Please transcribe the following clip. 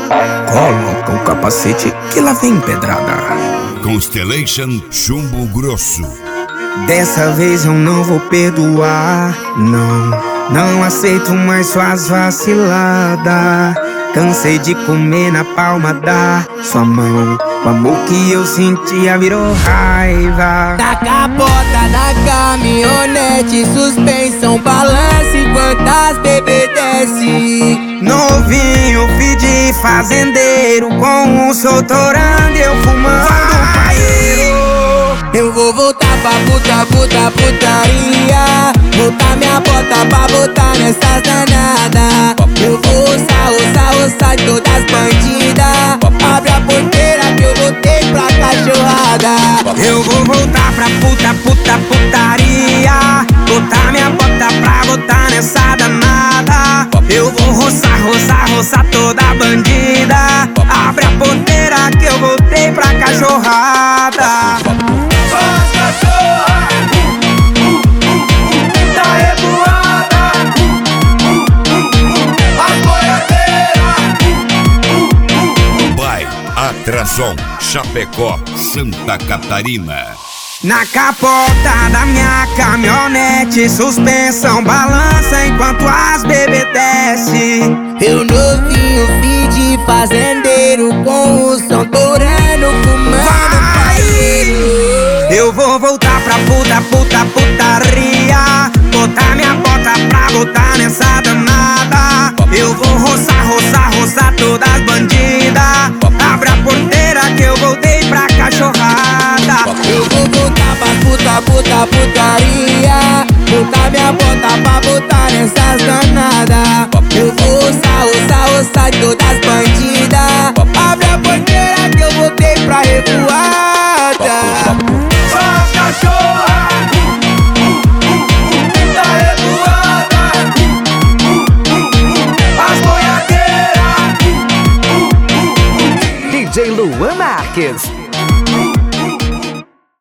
Coloca o capacete que lá vem pedrada. Constellation Chumbo Grosso. Dessa vez eu não vou perdoar, não aceito mais suas vaciladas. Cansei de comer na palma da sua mão. O amor que eu sentia virou raiva. Na capota da caminhonete, suspensão balança enquanto as bebê desce. Novinho, filho de fazendeiro, com um soltorando eu fumando paeiro. Eu vou voltar pra putaria. Botar minha bota pra botar nessas danadas. Eu vou roçar todas as bandidas. Abre a porteira que eu voltei pra cachorrada. Eu vou voltar pra putaria. Botar minha bota pra botar nessa danada. Eu vou roçar toda a bandida. Abre a porteira que eu voltei pra cachorrada. As cachorras da revoada, as boiadeiras. By Atrason, Chapecó, Santa Catarina. Na capota da minha caminhonete, suspensão balança enquanto as bebê desce. Eu novinho, filho de fazendeiro, com o som torando, fumando paeiro. Eu vou voltar pra putaria. Botar minha bota pra botar nessa danada. Eu vou roçar todas as bandidas. Abre a porteira que eu voltei pra cachorrada. Eu vou voltar pra putaria. Botar minha bota pra botar nessas danadas. Eu vou roçar todas as bandidas. Abre a porteira que eu voltei pra revoada. As cachorras da revoada, as boiadeiras. DJ Luan Marques.